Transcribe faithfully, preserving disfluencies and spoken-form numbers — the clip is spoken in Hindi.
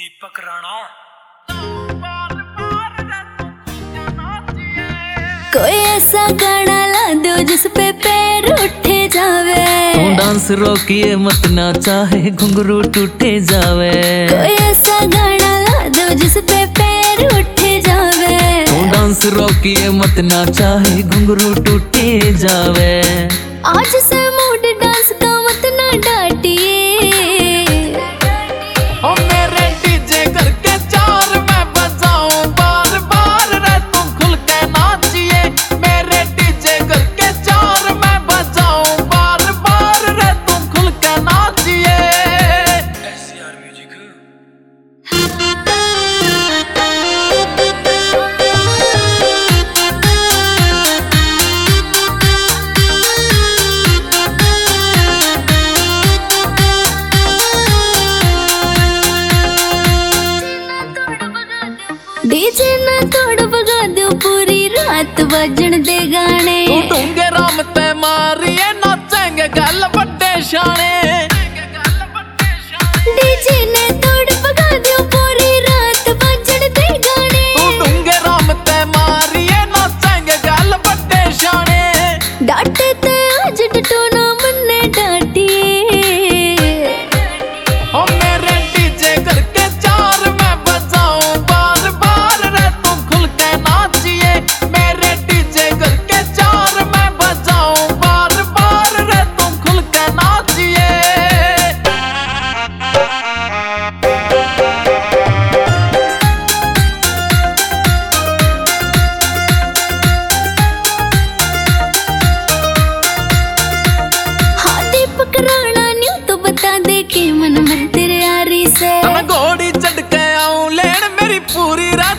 दीपक राणा। कोई ऐसा गाना ला दो जिस पे पैर उठे जावे। तू डांस रोकिए मत ना चाहे घुंघरू टूटे जावे। कोई ऐसा गाना ला दो जिस पे पैर उठे जावे। तू डांस रोकिए मत ना चाहे घुंघरू टूटे जावे। आज से मूड डांस का मत ना डांटिए। ओ मेरे डीजे करके चार मैं बजाऊं बार बार रे तुम खुल के नाचिए। मेरे डीजे करके चार मैं बजाऊं बार बार रे तुम खुल के नाचिए। SCR music. डीजे ना तोड़ भगा दो पूरी रात बजन दे गाने। तू डूंगे राम ते मारिए नाचेंगे गल बड़े शाने। डीजे ने तोड़ भगा दो पूरी रात बजन दे गाने। तू डूंगे राम ते मारिए नाचेंगे गल बड़े शाने। डांटे ते आज डटो ना मन्ने डांटिए। ओ मेरे डीजे करके चार मैं बजाऊं बार बार रे तुम खुल के नाचिए। मेरे डीजे करके चार मैं बजाऊं बार बार रे तुम खुल के नाचिए। हाँ दीपक राणा न्यू तो बता दे कि मन में तेरे यारी से। मैं घोड़ी चढ़ के आऊं लेन मेरी पूरी रात